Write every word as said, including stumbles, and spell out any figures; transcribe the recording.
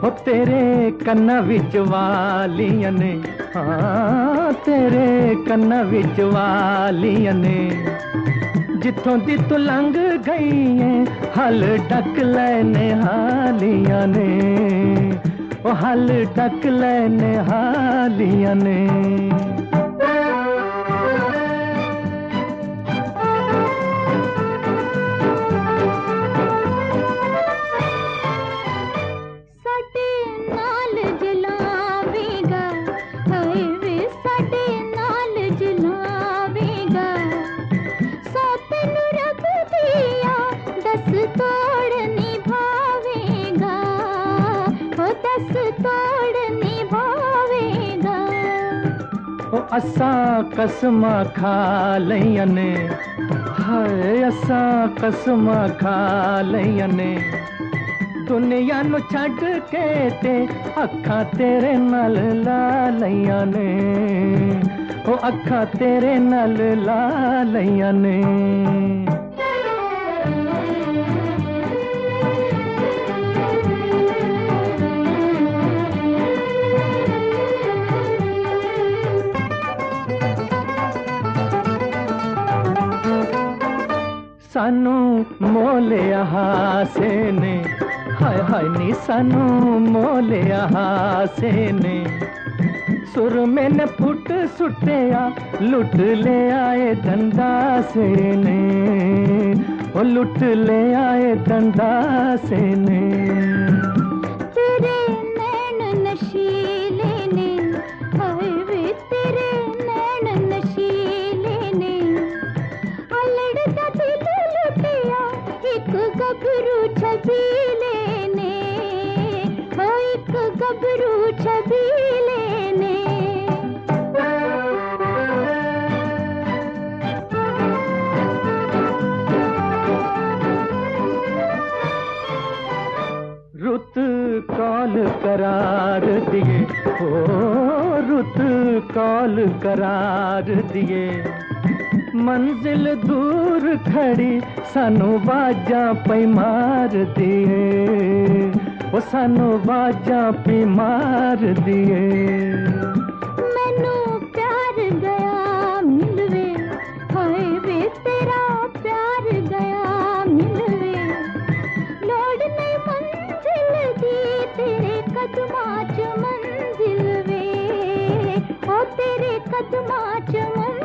ओ तेरे कन्ना विच वालियां ने, हाँ तेरे कन्ना विच वालियां ने, जिथों दी तू लंघ गई है हल डक लैने हालियां ने, ओ हल डक लैने हालियां ने। असा कसमा खा लईयां ने, हाय असा कसमा खा लईयां ने, दुनिया नू छड्ड के ते अखां तेरे नाल ला लईयां ने, ओ अखां तेरे नाल ला लईयां ने। सानू मोलिया हासे ने, हाय हाय नी सानू मोलिया हासे ने, सुर मैंने फुट सुटिया लुट ले आए दंडासे ने, ओ लुट ले आए दंडासे ने। तेरे नैन नशीले ने, हाय वे तेरे नैन नशीले ने, अलड़ता दिल लुटिया एक गबरू छबीले ने, हो एक गबरू छबीले ने। रुत कॉल करार दिए, ओ रुत कॉल करार दिए, मंजिल दूर खड़ी सानू बाजा पई मार दिए, ओ सानू बाजा पई मार दिए। मैनू प्यार गया मिलवे, हाय वे तेरा प्यार गया मिलवे, लोड़ नहीं मंजिल दी तेरे कदमां च मंजिल वे, ओ तेरे कदमां च मंजिल